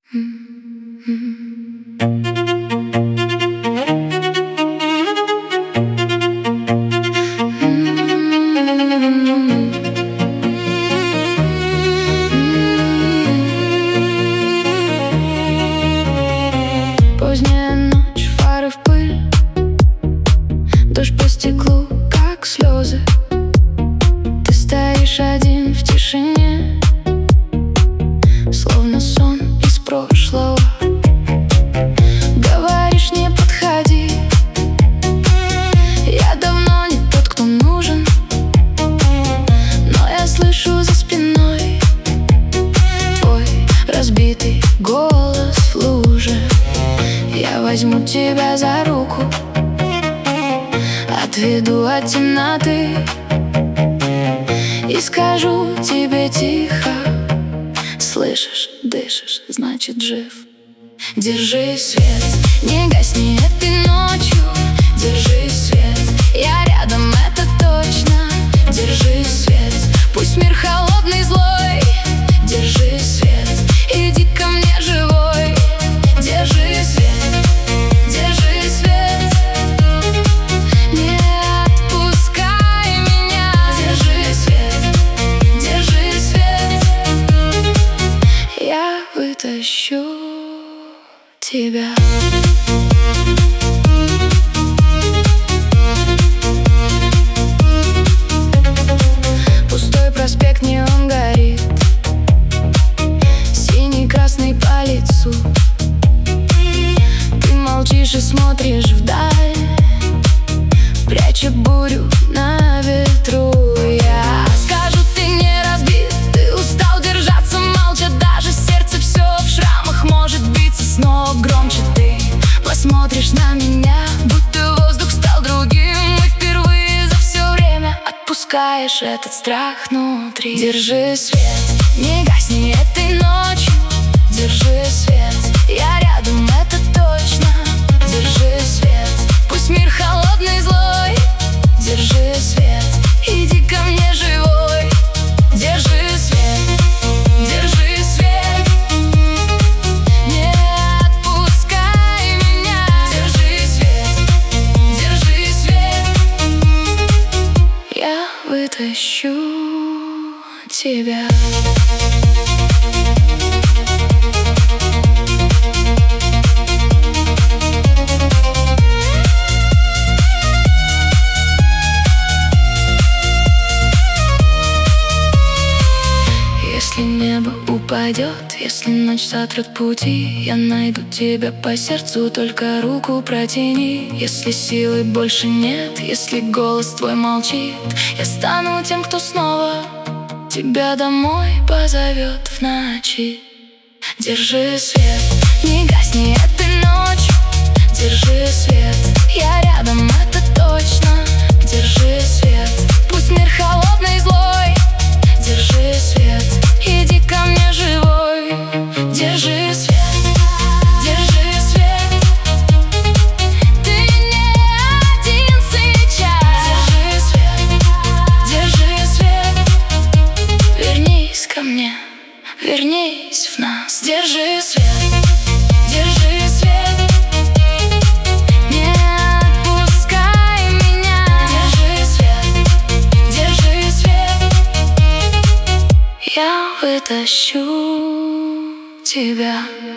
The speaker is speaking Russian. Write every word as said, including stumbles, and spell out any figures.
Поздняя ночь, фары в пыль, дождь по стеклу, как слезы. Ты стоишь один в тишине, словно сон из прошлого. Говоришь, не подходи, я давно не тот, кто нужен, но я слышу за спиной твой разбитый голос в луже. Я возьму тебя за руку, отведу от темноты и скажу тебе тихо: слышишь, дышишь, значит жив. Держи свет, не гасни этой ночью. Держи свет, я рядом, это точно. Держи свет, пусть мир холодный, злой. Держи свет, иди ко мне живой. Держи свет, держи свет, не отпускай меня. Держи свет, держи свет, я вытащу тебя. Пустой проспект, неон горит, синий, красный по лицу. Ты молчишь и смотришь вдаль, пряча бурю на ветру. Я скажу, ты не разбит, ты устал держаться молча. Даже сердце все в шрамах может биться снова громче. Ты посмотришь на меня, будто воздух стал другим, и впервые за все время отпускаешь этот страх внутри. Держи свет, не гасни этой ночью. Держи свет, я рядом, это точно. Держи свет, пусть мир холодный, злой. Держи свет, иди ко мне живой. Держи свет, держи свет, не отпускай меня. Держи свет, держи свет, я вытащу тебя. Если небо упадет, если ночь сотрет пути, я найду тебя по сердцу, только руку протяни. Если силы больше нет, если голос твой молчит, я стану тем, кто снова тебя домой позовет в ночи. Держи свет, не гасни этой ночью. Держи свет, я рядом, это точно. Держи свет, пусть мир холодный, злой. Держи свет, иди ко мне живой. Держи свет, держи свет, ты не один сейчас. Держи свет, держи свет, вернись ко мне, вернись в нас. Держи свет, держи свет, не отпускай меня. Держи свет, держи свет, я вытащу тебя.